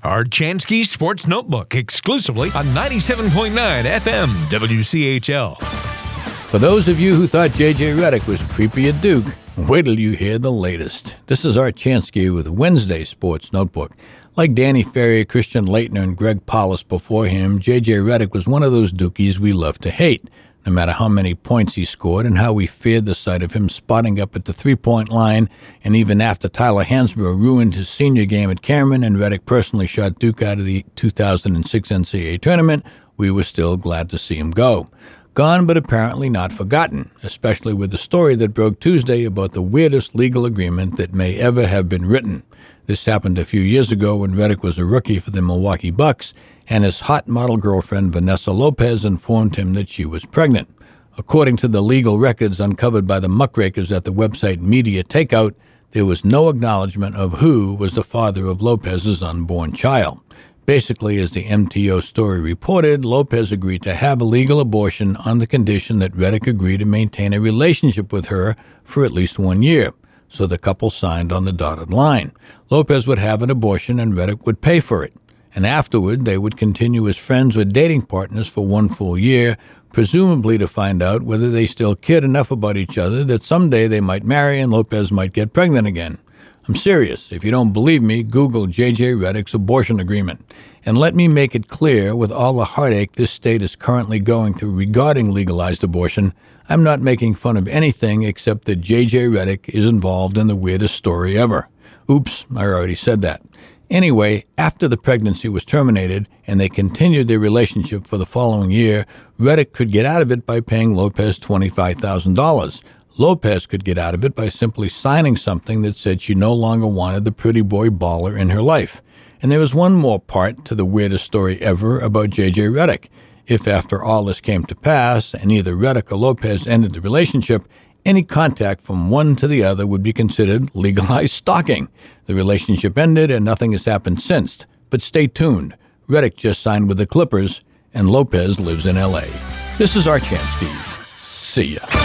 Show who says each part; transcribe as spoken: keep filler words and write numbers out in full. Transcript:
Speaker 1: Archansky Sports Notebook, exclusively on ninety-seven point nine F M W C H L.
Speaker 2: For those of you who thought J J Redick was creepy at Duke, wait till you hear the latest. This is Archansky with Wednesday Sports Notebook. Like Danny Ferrier, Christian Laettner, and Greg Paulus before him, J J Redick was one of those Dukies we love to hate. No matter how many points he scored and how we feared the sight of him spotting up at the three-point line, and even after Tyler Hansbrough ruined his senior game at Cameron and Redick personally shot Duke out of the two thousand six N C double A tournament, we were still glad to see him go. Gone, but apparently not forgotten, especially with the story that broke Tuesday about the weirdest legal agreement that may ever have been written. This happened a few years ago when Redick was a rookie for the Milwaukee Bucks, and his hot model girlfriend Vanessa Lopez informed him that she was pregnant. According to the legal records uncovered by the muckrakers at the website Media Takeout, there was no acknowledgement of who was the father of Lopez's unborn child. Basically, as the M T O story reported, Lopez agreed to have a legal abortion on the condition that Redick agreed to maintain a relationship with her for at least one year. So the couple signed on the dotted line. Lopez would have an abortion and Redick would pay for it. And afterward, they would continue as friends or dating partners for one full year, presumably to find out whether they still cared enough about each other that someday they might marry and Lopez might get pregnant again. I'm serious. If you don't believe me, Google J J Redick's abortion agreement. And let me make it clear, with all the heartache this state is currently going through regarding legalized abortion, I'm not making fun of anything except that J J Redick is involved in the weirdest story ever. Oops, I already said that. Anyway, after the pregnancy was terminated and they continued their relationship for the following year, Redick could get out of it by paying Lopez twenty-five thousand dollars. Lopez could get out of it by simply signing something that said she no longer wanted the pretty boy baller in her life. And there was one more part to the weirdest story ever about J J Redick. If after all this came to pass and either Redick or Lopez ended the relationship, any contact from one to the other would be considered legalized stalking. The relationship ended and nothing has happened since. But stay tuned. Redick just signed with the Clippers and Lopez lives in L A. This is Archansky. See ya.